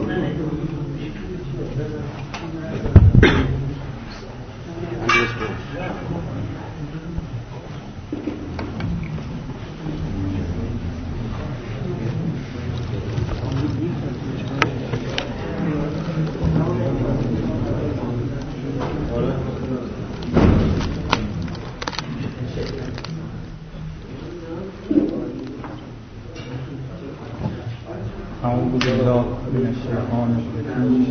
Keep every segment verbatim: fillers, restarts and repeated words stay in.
أعوذ بالله من الشيطان الرجيم.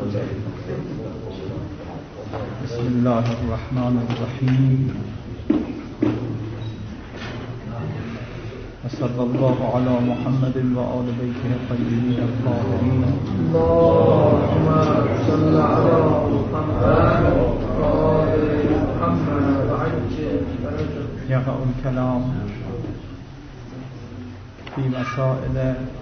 بسم الله الرحمن الرحيم. وصلى الله على محمد وآل بيته الطيبين الطاهرين. اللهم صل على محمد وآل محمد وعجل فرجه. يقع الكلام في مسائل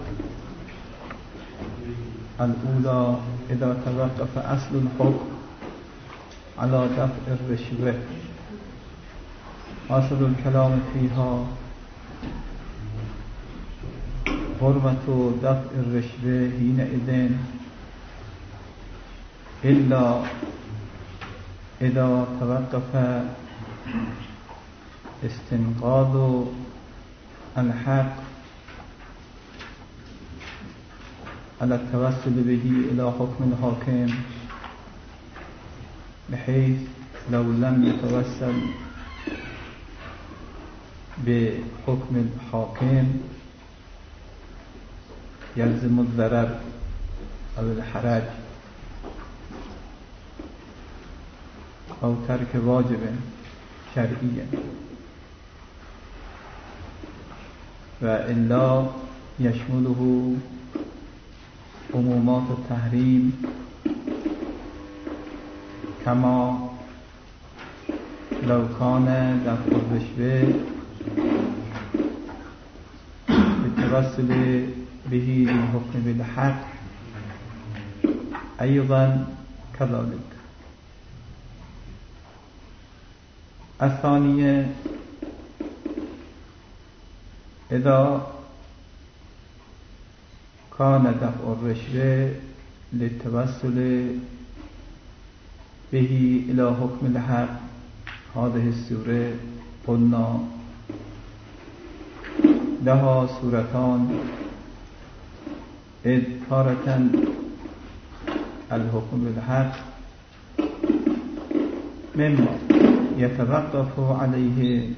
الأولى إذا توقف أصل الحكم على دفع الرشوة. أصل الكلام فيها حرمة دفع الرشوة حينئذ إلا إذا توقف استنقاذ الحق على التوسل به إلى حكم الحاكم، بحيث لو لم يتوسل بحكم الحاكم يلزم الضرر أو الحرج أو ترك واجب شرعي، وإلا يشمله عمومات التحريم، كما لو كان دفع الرشوة بالتوسل به للحكم بالحق أيضا كذلك. الثانية إذا كان دفع الرشوة للتوسل به إلى حكم الحق، هذه السورة قلنا لها سورتان، إذ تارة الحكم بالحق مما يتوقف عليه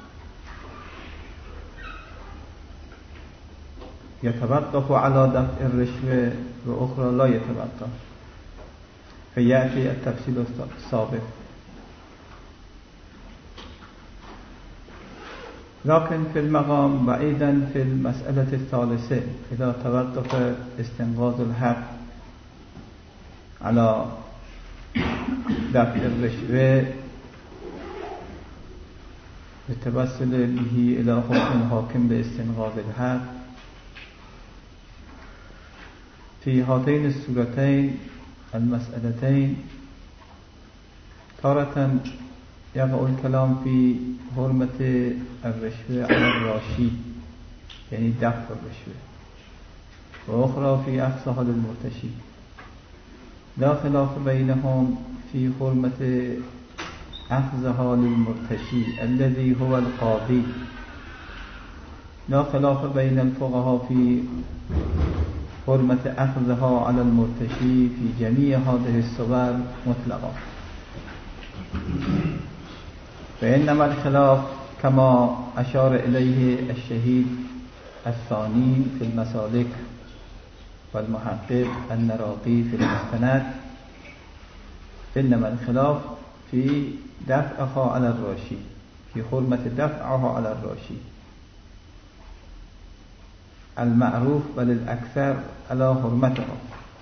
يتوقف على دفع الرشوة، وأخرى لا يتوقف، فيأتي التفصيل السابق. لكن في المقام بعيدا في المسألة الثالثة إذا توقف استنقاذ الحق على دفع الرشوة بالتوسل به إلى حكم الحاكم باستنقاذ الحق، في هاتين السورتين المسألتين تارة يقع الكلام في حرمة الرشوة على الراشي، يعني دفع الرشوة، وأخرى في أخذها للمرتشي. لا خلاف بينهم في حرمة أخذها للمرتشي الذي هو القاضي. لا خلاف بين الفقهاء في حرمة أخذها على المرتشي في جميع هذه الصور مطلقا، فإنما الخلاف كما أشار إليه الشهيد الثاني في المسالك والمحقق النراقي في المستند، إنما الخلاف في دفعها على الراشي، في حرمة دفعها على الراشي المعروف بل الأكثر على حرمتها.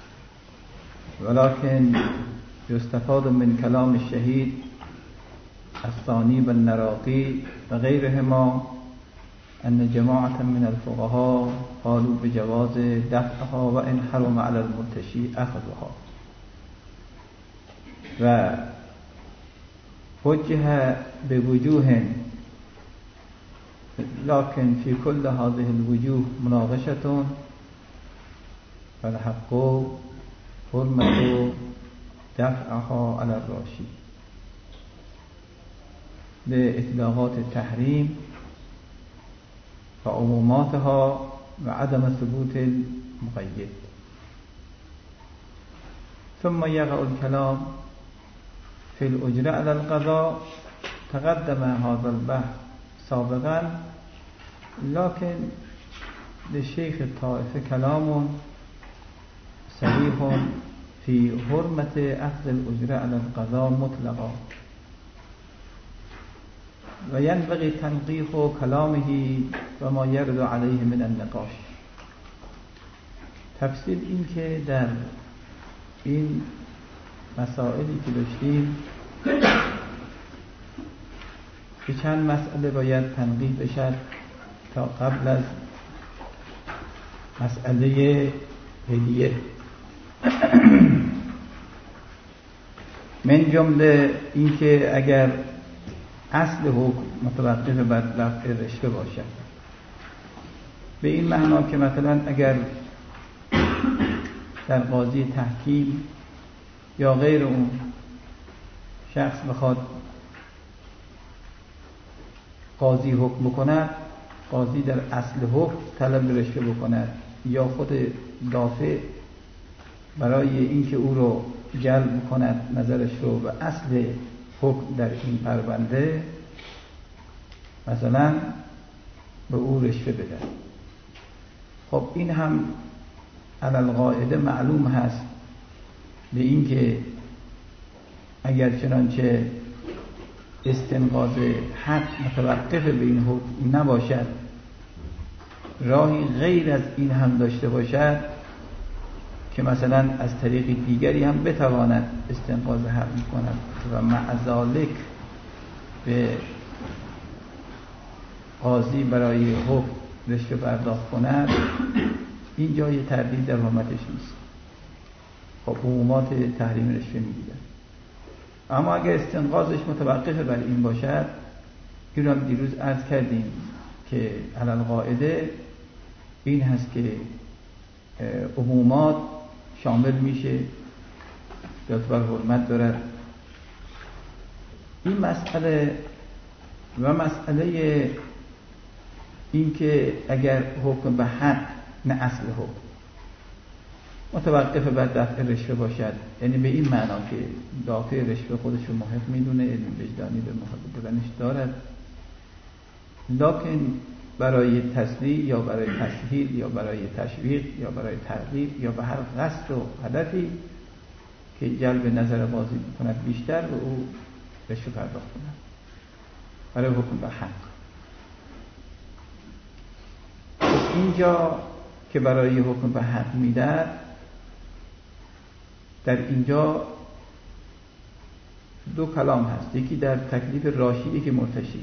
ولكن يستفاد من كلام الشهيد الثاني بالنراقي وغيرهما أن جماعة من الفقهاء قالوا بجواز دفعها وإن حرم على المرتشي أخذها، ووجه بوجوه، لكن في كل هذه الوجوه مناقشة فالحق حرمت دفعها علی الراشی به اطلاقات تحریم و عموماتها و عدم ثبوت المقید. ثم يقع الكلام في الأجرة على القضاء. تقدم هذا البحث سابقا، لكن للشيخ الطائفة كلام صحيح في حرمة أخذ الأجرة على القضاء مطلقا، وينبغي تنقيح كلامه وما يرد عليه من النقاش. تفصیل این که در این مسائلی که داشتیم که چند مسئله باید تنقیح بشد تا قبل از مسئله هدیه. من جمله این که اگر اصل حکم متوقف بر رفع رشوه باشد، به این معنا که مثلا اگر در قاضی تحکیم یا غیر اون شخص بخواد قاضی حکم بکند، قاضی در اصل حکم طلب رشوه بکند یا خود دافع برای اینکه او رو جلب کند نظرش رو به اصل حکم در این پرونده، مثلا به او رشوه بده. خب این هم علی القاعده معلوم هست به این که اگر چنانچه استنقاض حق متوقف به این حکم نباشد، راهی غیر از این هم داشته باشد که مثلا از طریق دیگری هم بتواند استنقاض حق کند و مع ذالک به قاضی برای حکم رشوه پرداخت کند، این جای تردید در حرمتش نیست. خب عمومات تحریم رشوه میگیرد. اما اگر استنقاضش متوقف بر این باشد، این رو دیروز عرض کردیم که علی القاعده این هست که عمومات شامل میشه، یعتبر حرمت دارد. این مسئله و مسئله این که اگر حکم به حق نه اصل حکم متوقف بر دفع رشوه باشد، یعنی به این معنا که دافع رشوه خودش رو محق میدونه، علم وجدانی به محق بودنش دارد، لکن برای تسلیح یا برای تسهیل یا برای تشویق یا برای ترغیب یا به هر قصد و هدفی که جلب نظر قاضی بکند بیشتر به او رشوه پرداخت کند برای حکم به حق. اینجا که برای حکم به حق میدهد، در اینجا دو کلام هست، یکی در تکلیف راشی، یکی مرتشی،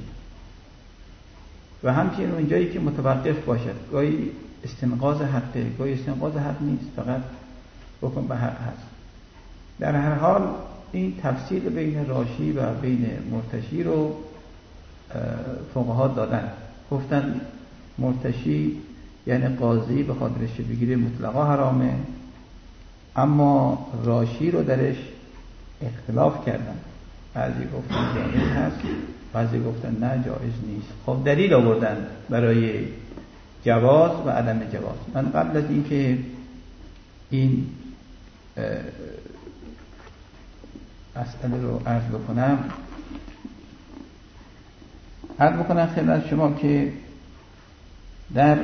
و همچنین اونجایی که متوقف باشد، گاهی استنقاض حقه، گاهی استنقاض حق نیست، فقط حکم به حق هست. در هر حال این تفصیل بین راشی و بین مرتشی رو فقها دادن، گفتن مرتشی یعنی قاضی بخواد رشوه بگیره مطلقا حرامه، اما راشی رو درش اختلاف کردن، بعضی گفتن جایز هست، بعضی گفتن نه جایز نیست. خب دلیل آوردن برای جواز و عدم جواز. من قبل از اینکه این مسئله رو عرض بکنم عرض بکنم خدمت شما که در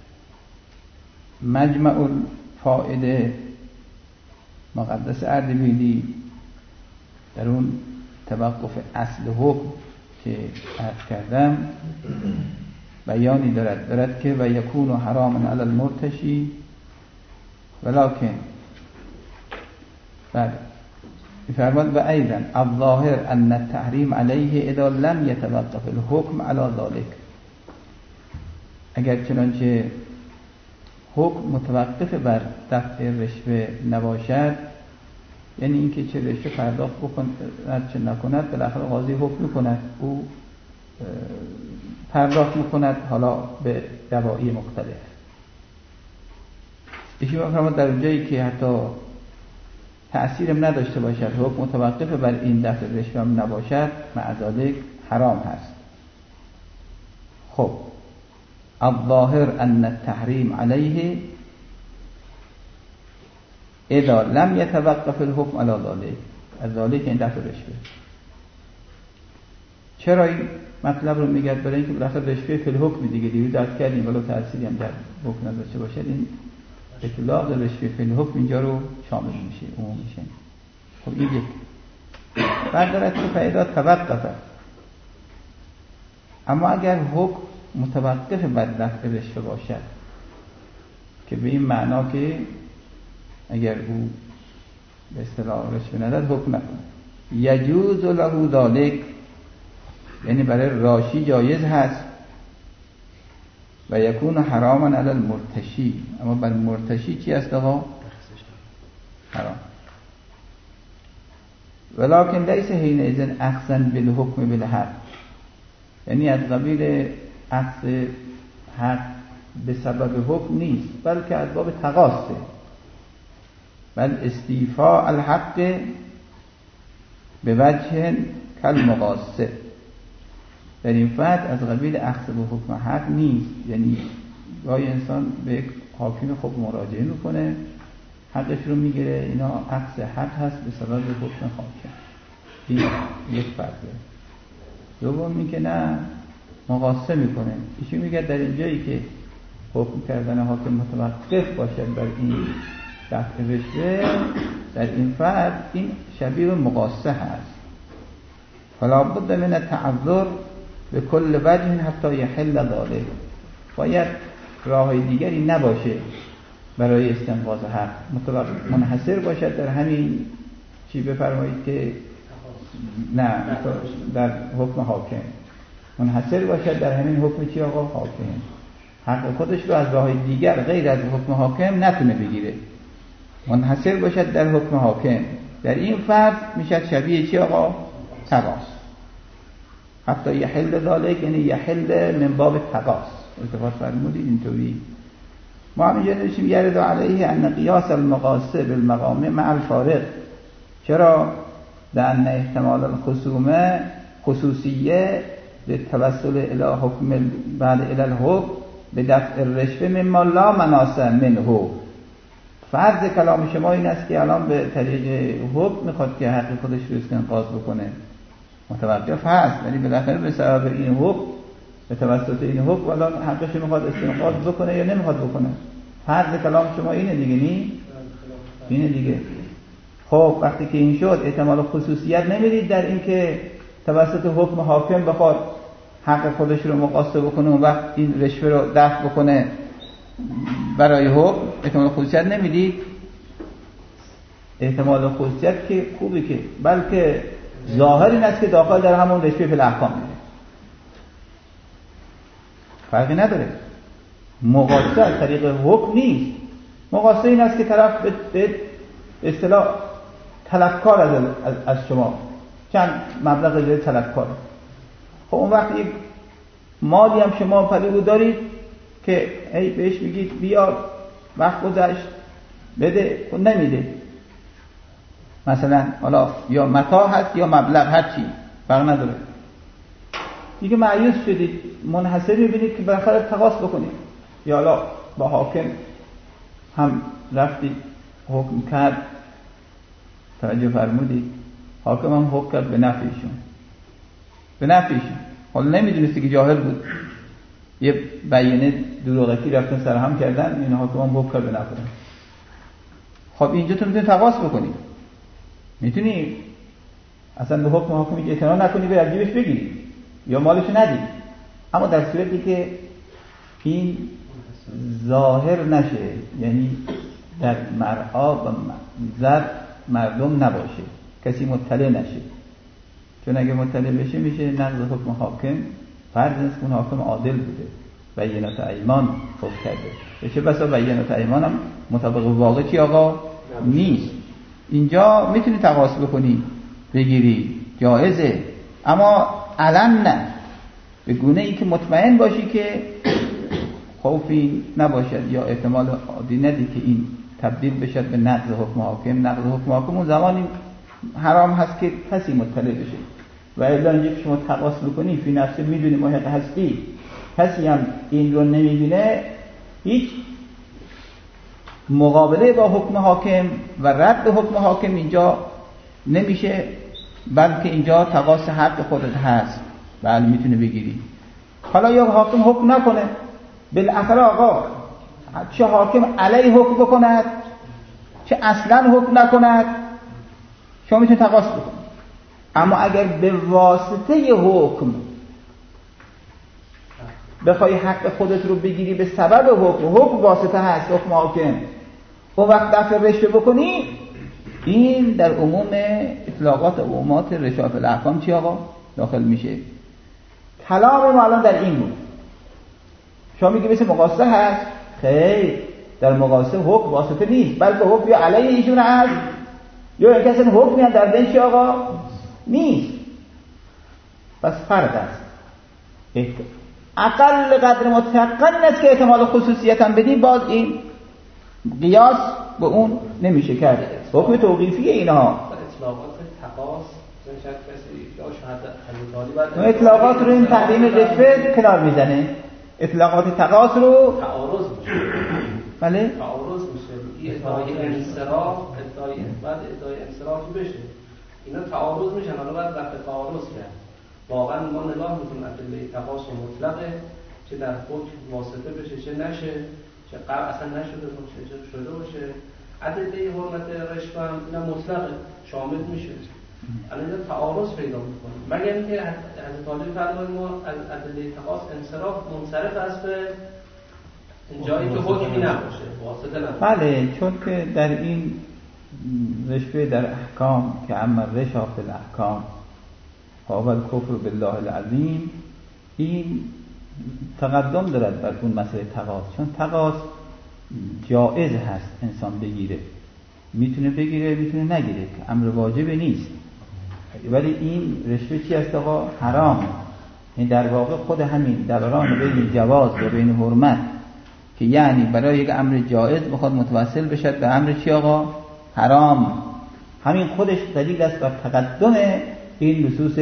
مجمع الفائده مقدس اردبیلی در اون توقف اصل حکم که عرض کردم بیانی دارد دارد که و یکون حراما علی المرتشی ولکن بله فرمود و ایضا الظاهر ان التحریم علیه اذا لم یتوقف الحکم علی ذلك. اگر چنانچه حکم متوقف بر دفع رشوه نباشد، یعنی اینکه چه رشوه پرداخت بکند چه نکند، بالاخره قاضی حکم میکند، او پرداخت میکند، حالا به دواعی مختلف. ایشون می‌فرماد در اونجایی که حتی تأثیرم نداشته باشد، حکم متوقف بر این دفع رشوه هم نباشد، معذالک حرام هست. خب الظاهر ان التحریم علیه اذا لم يتوقف الحكم على ذلك، از ذلك این دفع رشوه. چرا این مطلب رو میگه؟ برای اینکه بالاخره رشوه فی الحکم دیگه دیروز درک کردیم، ولی تأثیری هم در حکم نداشته باشد، این اطلاق رشوه فی الحکم اینجا رو شامل میشه، عموم میشه. خب این یک بعد دارد که فایده توقفه. اما اگر حکم متوقف بر دفع رشوه باشد، که به این معنا که اگر او به اصطلاح رشوه نداد حکم نکنه، یجوز له ذلک، یعنی برای راشی جایز هست، و یکون حراما علی المرتشی، اما بر مرتشی چی است آقا؟ حرام. ولکن لیس حینئذ اخذا بالحکم بالحق، یعنی از قبیل اخذ حق به سبب حکم نیست، بلکه از باب تقاصه. بل استیفاء الحق به وجه کالمقاصه، در این فرد از قبیل اخذ به حکم حق نیست. یعنی گاهی انسان به یک حاکم خوب مراجعه میکنه، حقش رو میگیره، اینا اخذ حق هست به سبب حکم حاکم. این یک فرده. دوم این که نه، مقاصه میکنه. ایشون میگه در این جایی که حکم کردن حاکم متوقف باشد بر این دفع رشوه، در این فرد این شبیه مقاصه هست. فلا بد من التعذر به کل وجه حتی یحل ذلک، باید راه دیگری نباشه برای استنقاذ حق، متوقف منحصر باشد در همین چی بفرمایید که نه در حکم حاکم، منحصر باشد در همین حکم چی آقا؟ حاکم. حق خودش رو از راه دیگر غیر از حکم حاکم نتونه بگیره، منحصر باشد در حکم حاکم. در این فرد میشد شبیه چی آقا؟ تقاص. حتی یحل ذلک، یعنی یحل من باب تقاص. التفات فرمودید اینطوری. ما هم اینجا نوشیم یرد علیه ان قیاس المقاصه بالمقام مع الفارق. چرا؟ لأن احتمال الخصومه خصوصیه للتوسل الى حکم بعد الى الحکم به دفع الرشوه مما لا مناسه منه. فرض کلام شما این است که الان به طریق حکم میخواد که حق خودش رو استنقاذ بکنه، متوقف هست، ولی بالاخره به سبب این حکم، به توسط این حکم الان حقش رو میخواد استنقاذ بکنه یا نمیخواد بکنه. فرض کلام شما اینه دیگه، نی؟ اینه دیگه. خب وقتی که این شد، احتمال خصوصیت نمیدید در این که توسط حکم حاکم بخواد حق خودش رو مقاصه بکنه و وقت این رشوه رو دفع بکنه برای حکم، احتمال خصوصیت نمیدید. احتمال خصوصیت که خوبی که، بلکه ظاهر این است که داخل در همون رشوه فی الاحکام میده، فرقی نداره. مقاصه از طریق حکم نیست. مقاصه این است که طرف به اصطلاح طلبکار از, از, از شما چند مبلغ جای طلبکار. خب اون وقت یک مالی هم شما پدیدو دارید که ای بهش میگید بیا وقت گذشت بده، خب نمیده. مثلا حالا یا متاع هست یا مبلغ، هر چی فرق نداره. دیگه مایوس شدید، منحصر میبینید که بالاخره تقاص بکنید، یا حالا با حاکم هم رفتید حکم کرد، توجه فرمودید، حاکم هم حکم کرد به نفعشون، به نفعشون. حالا نمیدونستی که جاهل بود، یه بیانه دروغکی رفتن سرهم کردن، این حاکم هم حکم کرد به نفعشون. خب اینجا تو میتونی تقاص بکنی، میتونی اصلا به حکم حاکمی که اعتنا نکنی به از جیبش بگیری یا مالشو ندی، اما در صورتی که این ظاهر نشه، یعنی در مرعا و زر مردم نباشه، کسی مطلع نشه. چون اگه مطلع بشه میشه نقض حکم حاکم. فرض است که اون حاکم عادل بوده، بینات ایمان حکم کرده، چه بسا بینات ایمان هم مطابق واقع چی آقا نیست. اینجا میتونی تقاص بکنی بگیری، جایزه، اما علن نه، به گونه ای که مطمئن باشی که خوفی نباشد یا احتمال عادی ندی که این تبدیل بشد به نقض حکم حاکم. نقض حکم حاکم اون زمانی حرام هست که کسی مطلع بشه و الا اینجا که شما تقاص بکنی فی نفسه میدونی محق هستی، کسی هم این رو نمیبینه، هیچ مقابله با حکم حاکم و رد حکم حاکم اینجا نمیشه، بلکه اینجا تقاص حق خودت هست. بله میتونه بگیری. حالا یا حاکم حکم نکنه، بالاخره آقا چه حاکم علیه حکم بکند چه اصلا حکم نکند شما میتونی تقاص بکنی. اما اگر به واسطه حکم بخوای حق خودت رو بگیری به سبب حکم، حکم واسطه هست، حکم حاکم، اون وقت دفع رشوه بکنی، این در عموم اطلاقات و عمومات رشوه فی الاحکام چی آقا داخل میشه. کلام ما الان در این بود. شما میگی مثل مقاصه هست، خیر، در مقاصه حکم واسطه نیست، بلکه حکم یا علیه ایشون هست یا این کسی حکمی هم در بین چی آقا نیست. پس فرق است. اقل قدر متقن است که احتمال خصوصیت هم بدی، باز این قیاس به اون نمیشه کرد. حکم توقیفیه اینها. اطلاقات تقاص شاید کسی یا شاید حداقل اطلاقات رو این تحریم رشوه کنار میزنه. اطلاقات تقاص رو تعارض میشه. بله تعارض میشه. این ادعای انصراف، ادعای بعد ادعای انصرافی بشه. اینا تعارض میشن. حالا باید رفع تعارض کرد. واقعا ما نگاه میکنیم ادله تقاص مطلقه، چه در حکم واسطه بشه چه نشه، چه قرع اصلا نشده باشه چه شده باشه. ادله حرمت رشوه هم اینا مطلقه، شامل میشه. الان اینجا تعارض پیدا میکنه، مگر اینکه حضرت عالی فرمایند ما از ادله تقاص انصراف منصرف است به جایی که حکمی نباشه، واسطه نباشه. بله، چون که در این رشوه در احکام که اما رشا فی الاحکام قابل کفر بالله العظیم، این تقدم دارد بر اون مسئله تقاص، چون تقاص جائز هست انسان بگیره، میتونه بگیره میتونه نگیره، که امر واجب نیست. ولی این رشوه چی است آقا؟ حرام. این در واقع خود همین دوران بین جواز و بین حرمت که یعنی برای یک امر جائز بخواد متوسل بشد به امر چی آقا؟ حرام. همین خودش دلیل است بر تقدم این نصوص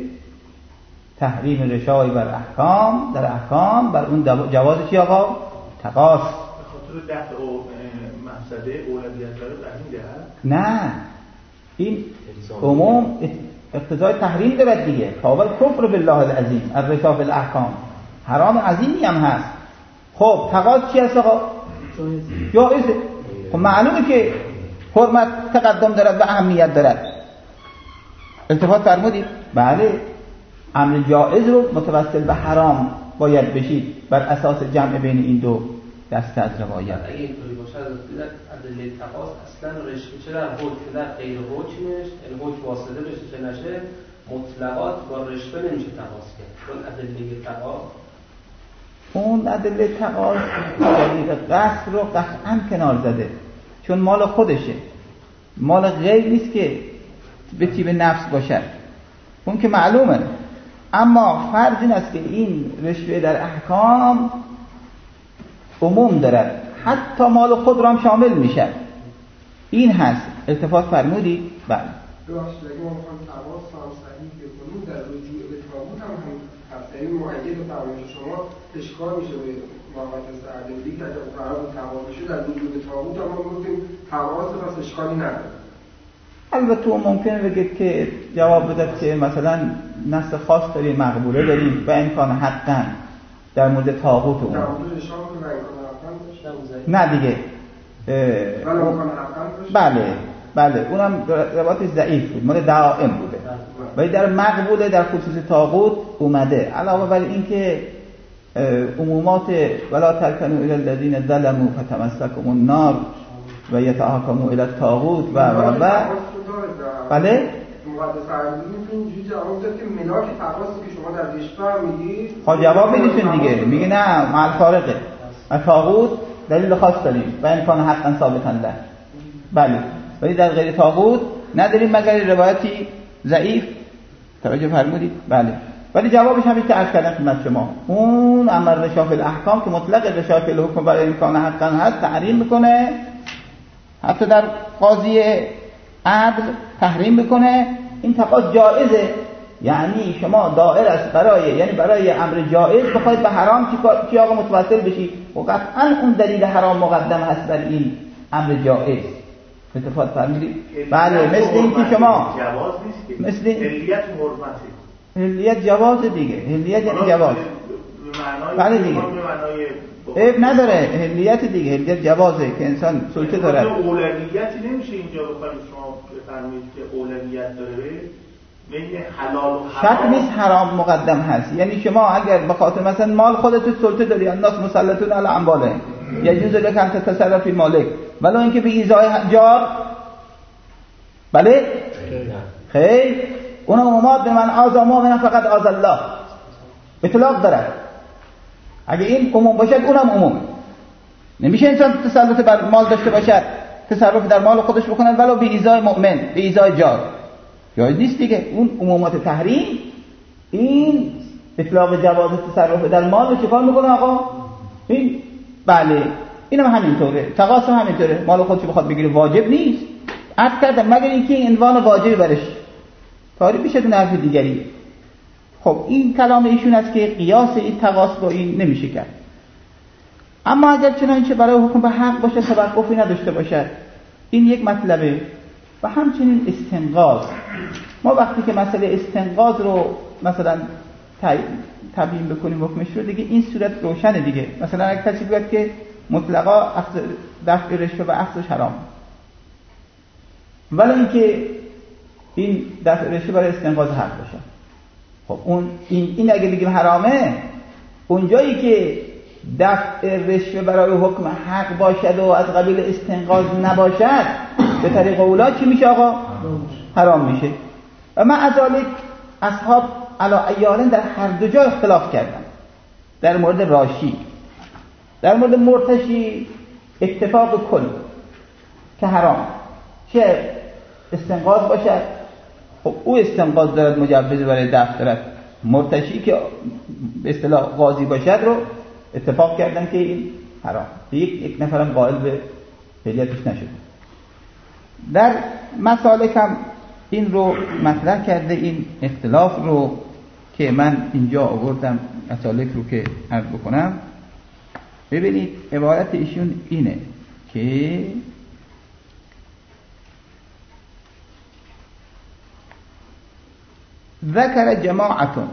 تحریم رشای بر احکام در احکام بر اون جواز چی آقا؟ تقاص. به خاطر دفع و مفسده اولویت داره بر این دهد؟ نه، این عموم اقتضای تحریم دارد دیگه. قابل کفر بالله العظیم الرشا فی الاحکام، حرام عظیمی هم هست. خب تقاص چی هست آقا؟ جایزه. خب معلومه که حرمت تقدم دارد و اهمیت دارد. التفات فرمودید؟ بله، امر جائز رو متوسل به حرام باید بشید بر اساس جمع بین این دو دسته از روایت. اگه اینطوری باشه از ادله تقاص اصلا رشوه چه در حکم در غیر حکمش، این حکم واسطه بشه چه نشه، مطلقات با رشوه نمیشه تقاص کرد، چون ادله تقاص اون ادله تقاص دلیل قصد رو قطعا کنار زده، چون مال خودشه، مال غیر نیست که به تیب نفس باشد، اون که معلومه. اما فرض این است که این رشوه در احکام عموم دارد، حتی مال خود را هم شامل میشه. این هست. التفات فرمودید؟ بله. راست اگه ما میخوام تقاص هم صحیح بکنیم در رجوع به تابوت هم هم هست، یعنی مؤید و فرمایش شما اشکال میشه به محمد سعدی که اگر قرار بود تقاص بشه در رجوع به تابوت هم ما گفتیم تقاص پس اشکالی نداره. البته اون ممکنه بگید که جواب بده که مثلا نص خاص داریم، مقبوله داریم و امکان حقا در مورد طاغوت اون نه دیگه. بله بله اونم روایت ضعیف بود، مال دعائم بوده، ولی در مقبوله در خصوص طاغوت اومده. علاوه بر این که عمومات ولا ترکنوا الی الذین ظلموا فتمسکهم النار و یتحاکموا الی الطاغوت و و و بله مقدس عربی اینجوری جواب داد که ملاک تقاصی که شما در رشوه میگید. خب جواب میدیشون دیگه، میگه نه مع الفارقه، طاغوت دلیل خاص داریم و امکان حقا ثابتا له. بله، ولی در غیر طاغوت نداریم مگر روایتی ضعیف. توجه فرمودید؟ بله. ولی جوابش هم که عرض کردم خدمت شما، اون امر رشا فی الاحکام که مطلق رشا فی الحکم برای امکان حقا هست تحریم میکنه، حتی در قاضی عدل تحریم میکنه. این تقاضا جایزه، یعنی شما دائر است برای یعنی برای امر جایز بخواید به حرام چی آقا متوسل بشی و قطعا اون دلیل حرام مقدم هست بر این امر جایز. اتفاق فرمودید؟ بله، مثل این که شما جواز نیست که مثل علیت حرمته، علیت جواز دیگه، علیت یعنی جواز. بله دیگه عیب نداره، علیت دیگه، علیت جوازه که انسان سلطه داره. اولویتی نمیشه اینجا بخواید شما بفرمایید که اولویت داره بین حلال و حرام. شک نیست حرام مقدم هست، یعنی شما اگر به خاطر مثلا مال خودت سلطه داری، الناس مسلطون علی امواله، یجوز لك ان تتصرف فی مالک ولو اینکه به ایذای جار. بله خیر، اون عمومات به من آزا مؤمن فقط آزا الله اطلاق داره. اگه این عموم باشد اونم عموم. نمیشه انسان تسلط بر مال داشته باشد، تصرف در مال خودش بکنه ولو به ایذای مؤمن، به ایذای جار، جایز نیست دیگه. اون عمومات تحریم، این اطلاق جواز تصرف در مال رو چیکار میکنه آقا؟ این بله اینم هم همینطوره، تقاص هم همینطوره، مال خودش بخواد بگیره واجب نیست. عرض کردم مگر اینکه این عنوان واجبی برش تعریف بشه دون حرف دیگری. خب این کلام ایشون است که قیاس این تقاص با این نمیشه کرد. اما اگر چنانچه برای حکم به حق باشه توقفی نداشته باشد، این یک مطلبه. و همچنین استنقاض، ما وقتی که مسئله استنقاض رو مثلا تبیین بکنیم حکمش رو دیگه این صورت روشنه دیگه. مثلا اگه کسی بگه که مطلقا دفع رشوه و اخذش حرام، ولی اینکه این دفع رشوه برای استنقاض حق باشه، خب اون این, این اگه بگیم حرامه، اونجایی که دفع رشوه برای حکم حق باشد و از قبیل استنقاض نباشد، به طریق اولا چی میشه آقا؟ حرام میشه. و من از ذالک اصحاب علی ایالن در هر دو جا اختلاف کردن. در مورد راشی، در مورد مرتشی اتفاق کل که حرام، چه استنقاض باشد، خب او استنقاض دارد مجوز برای دفع دارد. مرتشی که به اصطلاح قاضی باشد رو اتفاق کردن که این حرام. یک یک نفرم قائل به فعلیتش نشد. در مسالک هم این رو مطرح کرده، این اختلاف رو که من اینجا آوردم مسالک رو که عرض بکنم. ببینید عبارت ایشون اینه که ذکر جماعتون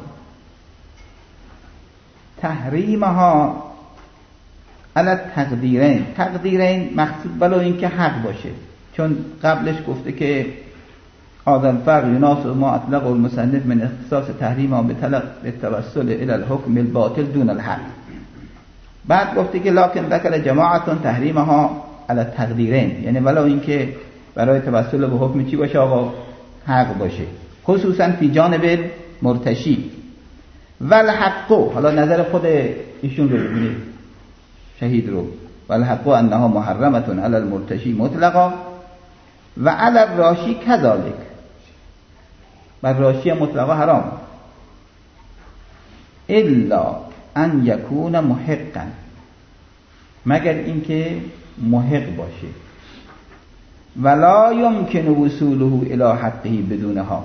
تحریمها علی تقدیرین. تقدیرین مقصود بلا این که حق باشه، چون قبلش گفته که هذا الفرق يناسب ما اطلق المصنف من اختصاص تحریمها بطلب التوسل الى الحكم الباطل دون الحق. بعد گفته که لکن ذکر جماعتون تحریمها علی تقدیرین، یعنی ولو این که برای توسل به حکم چی باشه آقا؟ حق باشه، خصوصا فی جانب مرتشی. والحق، حالا نظر خود ایشون رو ببینید شهید رو، والحق انها محرمتون علی المرتشی مطلقا و علی الراشی کذالک، بر راشی مطلقا حرام الا ان یکون محقا، مگر اینکه محق باشه. ولا یمکن وصوله الی حقه بدونها،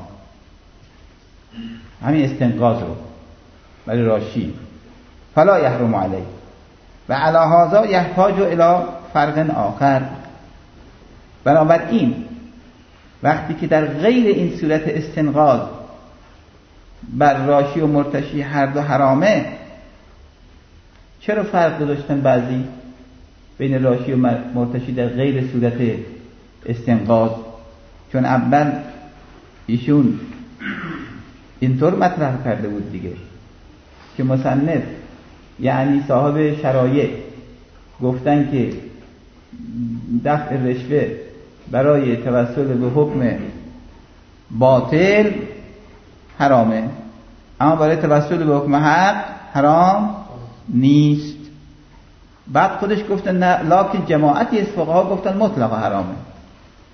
همین استنقاض رو برای راشی. فلا یحرم علیه و علی هذا یحتاج الی فرق آخر. بنابراین وقتی که در غیر این صورت استنقاض بر راشی و مرتشی هر دو حرامه، چرا فرق داشتن بعضی بین راشی و مرتشی در غیر صورت استنقاض؟ چون اول ایشون اینطور مطرح کرده بود دیگه که مصنف یعنی صاحب شرایع گفتن که دفع رشوه برای توسل به حکم باطل حرامه، اما برای توسل به حکم حق حرام نیست. بعد خودش گفتن نه، لکن جماعتی از فقها گفتن مطلقا حرامه،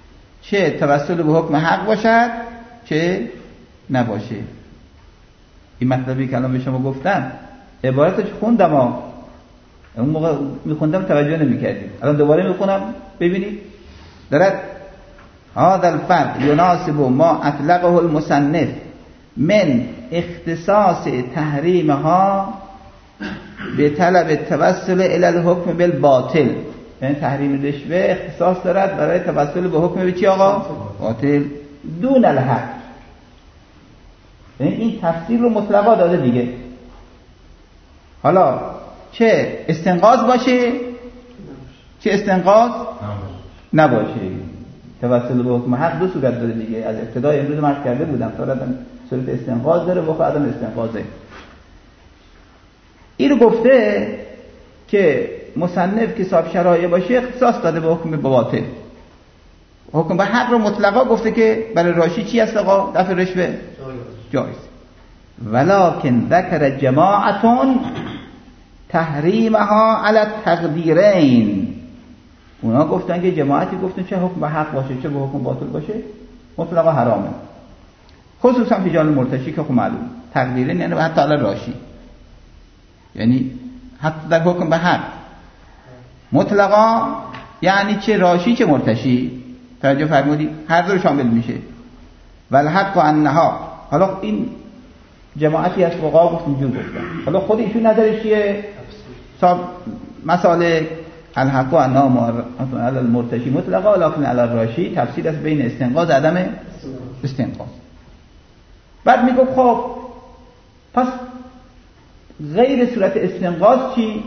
چه توسل به حکم حق باشد چه نباشه. این مطلبی که الان به شما گفتم عبارتش خوندم ها، اون موقع میخوندم توجه نمیکردیم، الان دوباره میخونم ببینید دارد هذا الفرق يناسب ما اطلقه المصنف من اختصاص تحریمها به طلب التوسل الى الحكم بالباطل. یعنی تحریم رشوه اختصاص دارد برای توسل به حکم به چی آقا؟ باطل دون الحق. یعنی این تفسیر رو مطلقا داده دیگه. حالا چه استنقاض باشه چه استنقاض نباشه، توسل به حکم حق دو صورت داره دیگه. از ابتدای امروز مرد کرده بودم تا رفتم صورت استنقاض داره و عدم استنقاضه. این رو گفته که مصنف که صاحب شرایع باشه اختصاص داده به حکم به باطل. حکم به حق رو مطلقا گفته که برای راشی چی هست آقا؟ دفع رشوه جایز. ولکن ذکر جماعتون تحریمها علی التقدیرین. اونا گفتن که جماعتی گفتن چه حکم به حق باشه چه به حکم باطل باشه مطلقا حرامه، خصوصا فی جان المرتشی که خب معلوم تقدیرین یعنی حتی علی راشی، یعنی حتی در حکم به حق مطلقا یعنی چه راشی چه مرتشی. توجه فرمودید؟ هر دو شامل میشه. والحق انها، حالا این جماعتی از فقها گفت اینجور گفتن، حالا خود ایشون نظرش چیه؟ صاحب مسائل الحق انها محرمة علی المرتشی مطلقا لكن علی الراشی تفصیل است بین استنقاض عدم استنقاض. بعد میگه خب پس غیر صورت استنقاض چی؟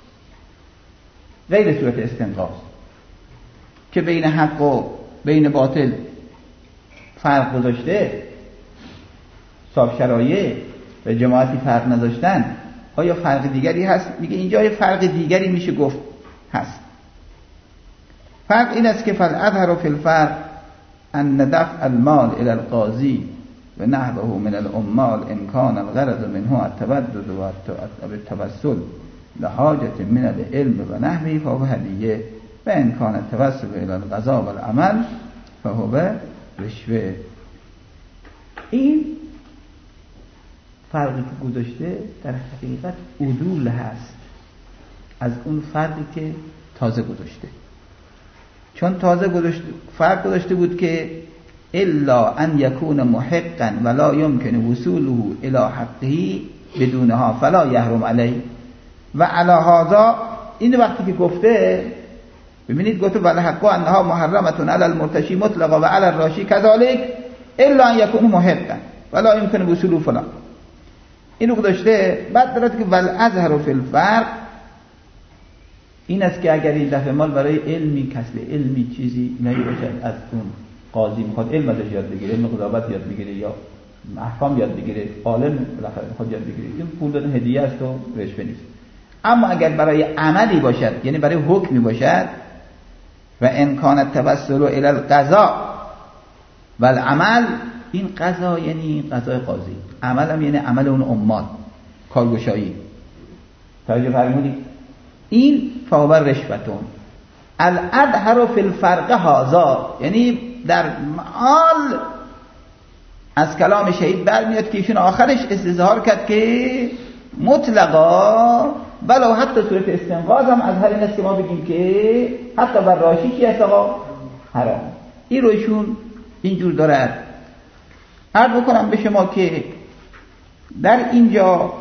غیر صورت استنقاض که بین حق و بین باطل فرق گذاشته، صاحب شرایع و جماعتی فرق نذاشتن، آیا فرق دیگری هست؟ میگه اینجا یه فرق دیگری میشه گفت هست. فرق این است که فالأظهر فی الفرق ان دفع المال الى القاضی و نحوه من العمال ان كان الغرض منه التبدد و التوسل لحاجة من العلم و نحوه فهو هدیه و ان كان التوسل الى القضاء و العمل فهو رشوه. این فرقی که گذاشته در حقیقت عدول هست از اون فرقی که تازه گذاشته، چون تازه گذاشته فرق گذاشته بود که الا ان یکون محقا ولا یمکن وصوله الی حقه بدونها فلا یحرم علیه و علی هذا. این وقتی که گفته ببینید گفته ولی حق انها محرمه علی المرتشی مطلقا و علی الراشی كذلك الا ان یکون محقا ولا یمکن وصوله فلا. اینو گذاشته. بعد دارد که والأظهر فی الفرق این است که اگر این دفع مال برای علمی کسب علمی چیزی نباشه از اون قاضی میخواد علم ازش یاد بگیره، علم قضاوت یاد بگیره یا احکام یاد بگیره، عالم بالاخره میخواد یاد بگیره، این پول دادن هدیه است و رشوه نیست. اما اگر برای عملی باشد یعنی برای حکمی باشد و ان کان التوسل الی القضاء و العمل، این قضا یعنی قضای قاضی، عمل هم یعنی عمل اون عمال کارگشایی. توجه فرمودید؟ این فهو رشوتون. الأظهر فی الفرق هذا، یعنی در معال از کلام شهید برمیاد که ایشون آخرش استظهار کرد که مطلقا ولو حتی صورت استنقاض هم از هر این است که ما بگیم که حتی بر راشی چی است آقا؟ حرام. این رو ایشون اینجور دارد. عرض بکنم به شما که در اینجا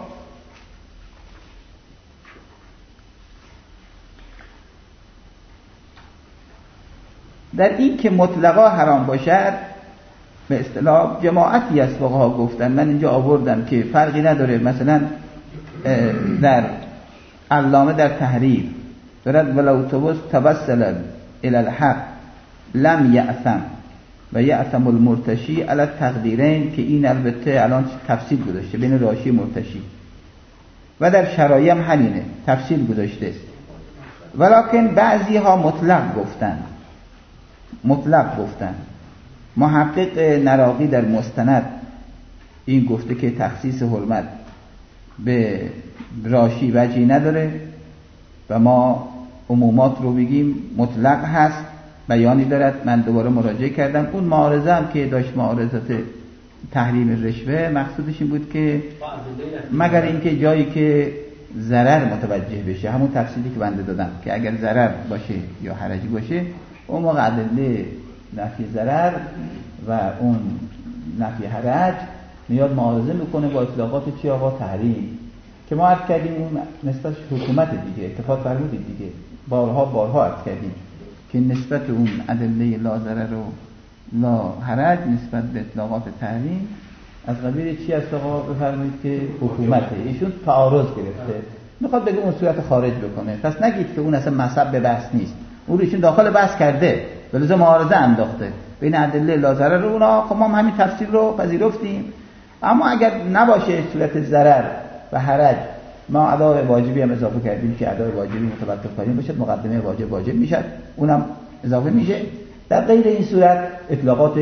در این که مطلقا حرام باشد به اصطلاح جماعتی از فقها گفتن، من اینجا آوردم که فرقی نداره. مثلا در علامه در تحریر دارد ولو توسل الی الحق لم یأثم و یأثم المرتشی علی التقدیرین، که این البته الان تفصیل گذاشته بین راشی مرتشی و در شرایع هم همینه تفصیل گذاشته است. ولکن بعضی ها مطلق گفتن مطلق گفتن محقق نراقی در مستند این گفته که تخصیص حرمت به راشی وجهی نداره و ما عمومات رو بگیم مطلق هست، بیانی دارد. من دوباره مراجعه کردم اون معارضه هم که داشت معارضات تحریم رشوه مقصودش این بود که مگر اینکه جایی که ضرر متوجه بشه، همون تفصیلی که بنده دادم که اگر ضرر باشه یا حرجی باشه اون موقع ادله نفی ضرر و اون نفی حرج میاد معارضه میکنه با اطلاقات چی آقا تحریم که ما عرض کردیم اون نسبت حکومت دیگه، اتفاق فرمودید دیگه، بارها بارها عرض کردیم که نسبت اون ادله لا ضرر و لا حرج نسبت به اطلاقات تحریم از قبیل چی است آقا بفرمایید که حکومته. ایشون تعارض گرفته میخواد بگه اون صورت خارج بکنه، پس نگید که اون اصلا مصب به بحث نیست، اون رو ایشون داخل بحث کرده ولذا معارضه انداخته بین ادله لا ضرر و اونا. خب ما هم همین تفسیر رو پذیرفتیم، اما اگر نباشه صورت ضرر و حرج ما ادای واجبی هم اضافه کردیم که ادای واجبی متوقف کنیم بشه مقدمه واجب واجب میشه، اونم اضافه میشه. در غیر این صورت اطلاقات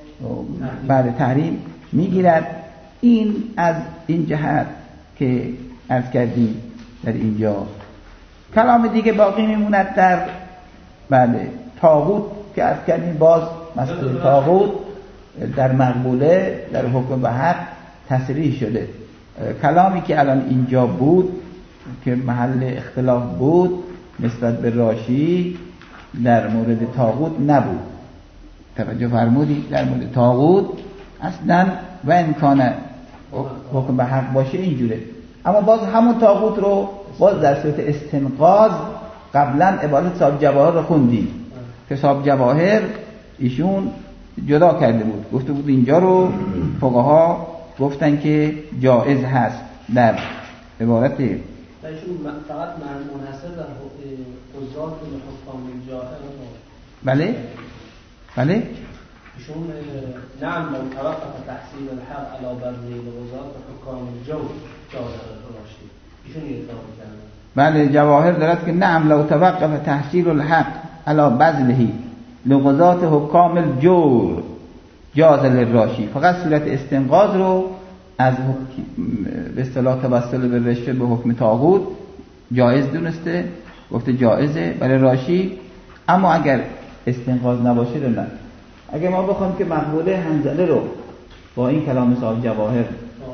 بعد تحریم میگیرد. این از این جهت که عرض کردیم در اینجا. کلام دیگه باقی میموند در بله طاغوت که عرض کردیم، باز مسئله طاغوت در مقبوله در حکم و حق تصریح شده. کلامی که الان اینجا بود که محل اختلاف بود نسبت به راشی در مورد طاغوت نبود. توجه فرمودید در مورد طاغوت اصلا و امکان حکم به حق باشه اینجوره، اما باز همون طاغوت رو باز در صورت استنقاض قبلا عبارت صاحب جواهر رو خوندیم که صاحب جواهر ایشون جدا کرده بود، گفته بود اینجا رو فقها گفتن که جائز هست در عبارت ایشون فقط منحصر در قضات حکام الجائر. بله بله ایشون نعم لو توقف تحصیل الحق علی برزی قضات حکام الجور جائز راشد. ایشون این اطلاق کردن. بله جواهر دارد که نعم لو توقف تحصیل الحق علی بذلهی لقضات حکام الجور جاز للراشی. فقط صورت استنقاض رو از به اصطلاح توسل به رشوه به حکم طاغوت جایز دونسته، گفته جایزه برای راشی. اما اگر استنقاض نباشه رو نه. اگر ما بخوایم که مقبوله حنظله رو با این کلام صاحب جواهر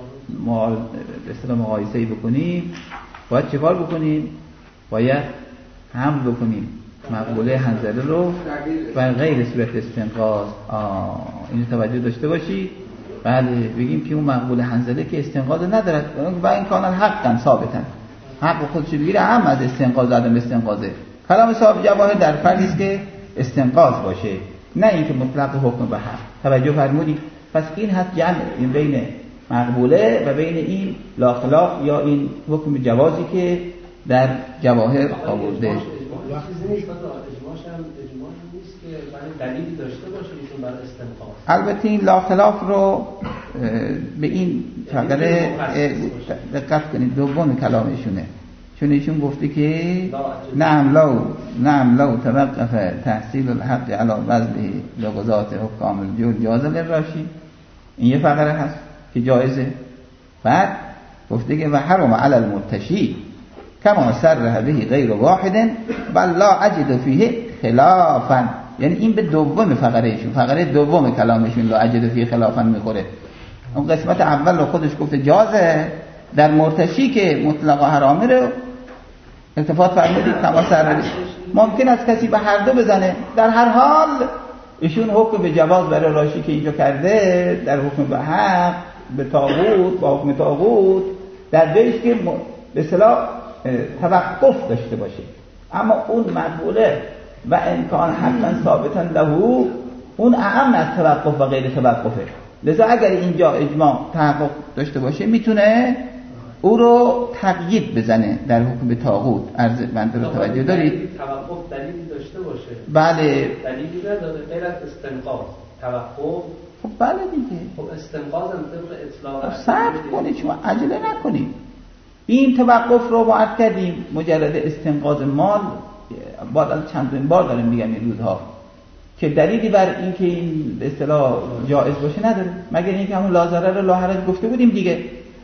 ما به اصطلاح مقایسه‌ای بکنیم، باید چه کار بکنیم؟ باید حمل بکنیم مقبوله حنظله رو و غیر صورت استنقاض. اینو توجه داشته باشید. بله بگیم که اون مقبوله حنظله که استنقاض ندارد و این کانال حقا ثابتن، حق خودش بگیره هم از استنقاض عدم استنقاضه. کلام صاحب جواهر در فردی است که استنقاض باشه، نه اینکه مطلق حکم به حق. توجه فرمودید؟ پس این هست جمع این بین مقبوله و بین این لا خلاف یا این حکم جوازی که در جواهر آورده. چیزی نیست مثلا اجماعش هم اجماع نیست که برای دلیلی داشته باشه ایشون برای استنقاض. البته این لا خلاف رو به این فقره دقت کنید دوم کلامشونه، چون ایشون گفته که نعم لو نعم لو توقف تحصیل الحق علی بذله لقضات حکام الجور جاز للراشی. این یه فقره هست که جایزه. بعد گفته که و حرم علی المرتشی کما صرح به غیر واحد بل لا اجد فیه خلافا. یعنی این به دوم فقره ایشون، فقره دوم کلامشون لا اجد فیه خلافا میخوره. اون قسمت اول رو خودش گفته جازه، در مرتشی که مطلق حرامه رو التفات فرمودید کما صرح. ممکن است کسی به هر دو بزنه، در هر حال ایشون حکم به جواز برای راشی که اینجا کرده در حکم به حق به طاغوت با حکم طاغوت در جاییش که به اصطلاح توقف داشته باشه، اما اون مقبوله و امکان حقا ثابتا له اون اعم از توقف و غیر توقفه. لذا اگر اینجا اجماع تحقق داشته باشه میتونه او رو تقیید بزنه در حکم به طاغوت. عرض بنده رو توجه دارید؟ توقف دلیلی داشته باشه. بله دلیلی نداره غیر از استنقاض. توقف خب بله دیگه. خب استنقاض هم طبق اطلاق. خب صبر کنید شما عجله نکنید. این توقف رو ما عرض کردیم مجرد استنقاض مال بعد چندین بار داریم میگم این روزها که دلیلی بر این که این به اصطلاح جائز باشه نداره، مگر اینکه همون لا ضرر و لا حرج گفته بودیم دیگه.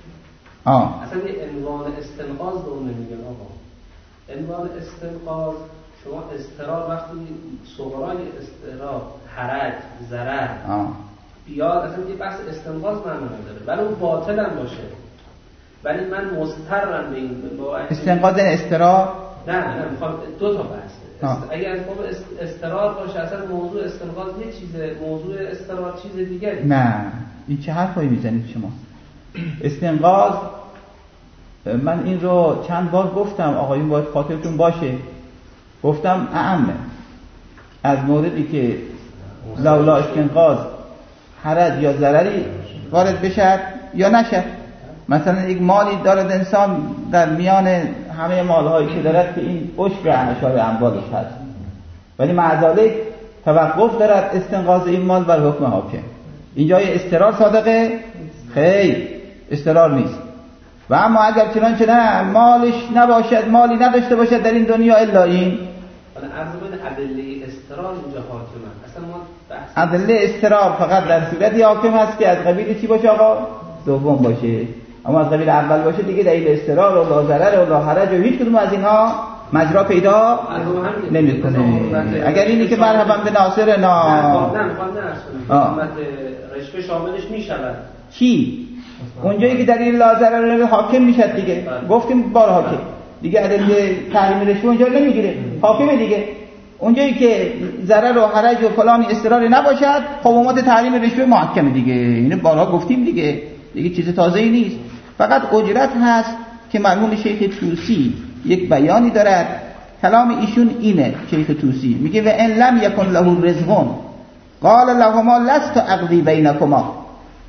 آه اصلا این عنوان استنقاض رو نمیگن آقا. عنوان استنقاض شما استرار وقتی صغرای استرار حرج ضرر بیاد اصلا یه بحث استنقاض معنا نداره، ولی اون باطل هم باشه ولی من مضطرم به این با استنقاض استرار. نه نه میخوام دو تا بحثه. است... اگر از باب است... استرار باشه اصلا موضوع استنقاض یه چیزه، موضوع استرار چیز دیگری. نه این چه حرفایی میزنید شما؟ استنقاض من این رو چند بار گفتم، آقایون باید خاطرتون باشه، گفتم اعمه از موردی که لولا استنقاض حرج یا ضرری وارد بشه یا نشه. مثلا یک مالی دارد انسان در میان همه مالهایی که دارد که این عشر اعشار اموالش هست، ولی معذالک توقف دارد استنقاض این مال بر حکم حاکم. اینجا استرار صادقه؟ خیر استرار نیست. و اما اگر چنانچه نه مالش نباشد، مالی نداشته باشد در این دنیا الا این، حالا عرض بین ادله استرار اینجا حاکمه. اصلا ما بحث ادله استرار فقط در صورتی حاکم هست که از قبیل چی باشه آقا؟ دوم باشه. اما از قبیل اول باشه دیگه دلیل استرار و لا ضرر و لا حرج و هیچ کدوم از اینها مجرا پیدا نمیکنه. اگر اینی که مرحبا به ناصر نا نه میخوام نه رشوه شاملش میشود چی؟ اونجایی که دلیل لا ضرر حاکم میشد دیگه. گفتیم بار حاکم دیگه ادله تحریم رشوه اونجا نمیگیره، حاکمه دیگه. اونجایی که ضرر و حرج و فلان استرار نباشد حکومت تحریم رشوه محکمه دیگه. اینو بارها گفتیم دیگه، دیگه چیز تازه‌ای نیست. فقط اجرت هست که مرحوم شیخ طوسی یک بیانی دارد، کلام ایشون اینه. شیخ طوسی میگه و ان لم یکن له رزق قال لهما لست اقضی بینکما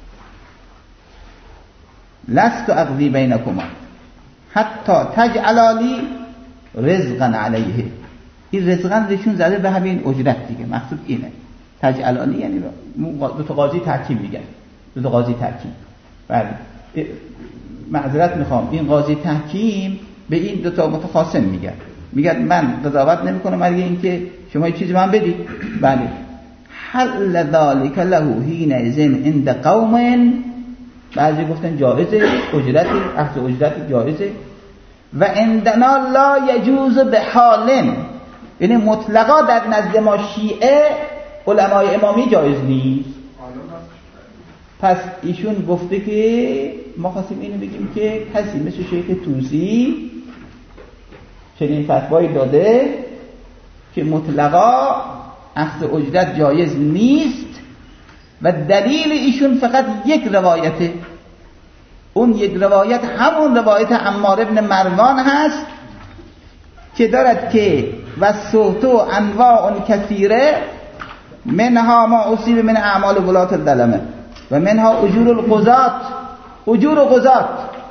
لست اقضی بینکما حتی تجعلا لی رزقا علیه. این رزقا رشون زده به همین اجرت دیگه، مقصود اینه. تجعلا لی یعنی دو تا قاضی ترکیب میگن، دو تا قاضی ترکیب. بله معذرت میخوام، این قاضی تحکیم به این دو تا متخاصم میگن، میگن من قضاوت نمیکنم مگر اینکه شما یه چیزی من بدید. بله حل ذلك له حینئذ عند قوم، بعضی گفتن جایزه، اجرت اخذ اجرت جایزه. و عندنا لا یجوز بحال، یعنی مطلقا در نزد ما شیعه علمای امامی جایز نیست. پس ایشون گفته که ما خواستیم اینو بگیم که کسی مثل شیخ طوسی چنین فتوایی داده که مطلقا اخذ اجرت جایز نیست و دلیل ایشون فقط یک روایته. اون یک روایت همون روایت عمار بن مروان هست که دارد که و صوتو انواع کثیره منها ما اصیب من اعمال ولات الظلمه و منها اجور القضات. اجور و قضات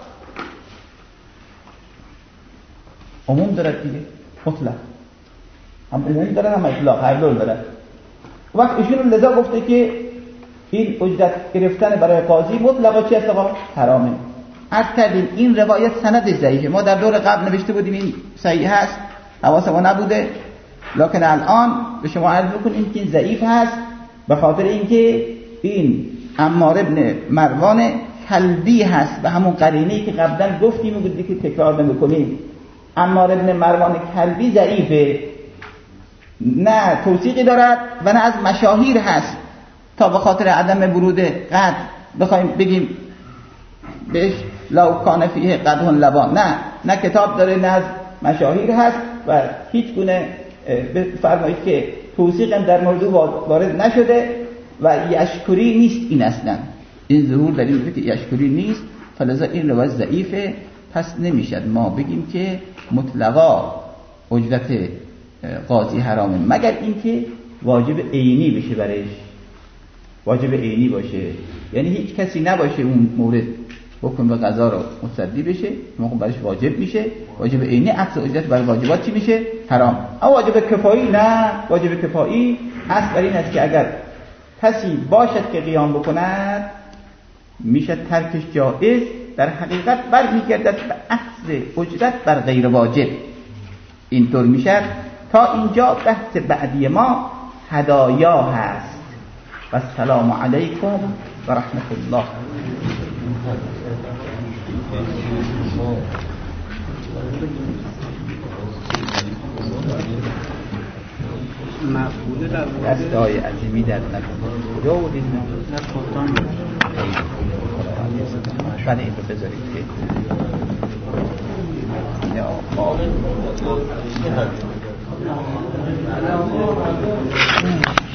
عموم دارد دیگه، مطلق هم عموم دارد هم اطلاق، هر دو دارد. وقت ایشون لذا گفته که این اجرت گرفتن برای قاضی مطلقا چی است آقا؟ حرامه. عرض کردیم این روایت سندش ضعیفه. ما در دور قبل نوشته بودیم این صحیح هست، حواس ما نبوده، لکن الان به شما عرض بکنیم که این ضعیف هست به خاطر اینکه این عمار ابن مروان کلبی هست و همون قرینه‌ای که قبلا گفتیم بودی که تکرار نمی‌کنیم. عمار ابن مروان کلبی ضعیفه، نه توثیقی دارد و نه از مشاهیر هست تا به خاطر عدم ورود قد بخوایم بگیم بهش لو کان فیه قدح لبان. نه نه کتاب داره نه از مشاهیر هست و هیچ گونه بفرمایید که توثیق در مورد وارد نشده و یشکری نیست. این اصلا این ظهور در این که یشکری نیست، فلذا این روایت ضعیفه. پس نمیشد ما بگیم که مطلقا اجرت قاضی حرامه مگر اینکه واجب عینی بشه برایش، واجب عینی باشه، یعنی هیچ کسی نباشه اون مورد حکم به قضا رو مصدی بشه، موقع برایش واجب میشه. واجب عینی عکس اجرت برای واجبات چی میشه؟ حرام. اما واجب کفایی نه. واجب کفایی اصل بر این است که اگر کسی باشد که قیام بکند میشه ترکش جائز، در حقیقت برمیگردد به اخذ اجرت بر غیر واجب. اینطور میشه. تا اینجا بحث بعدی ما هدایا هست. و السلام علیکم و رحمت الله. مفعول در دستای عظیمی در نکن کجا بودید؟ در سلطان بله این رو بذارید که یا آقا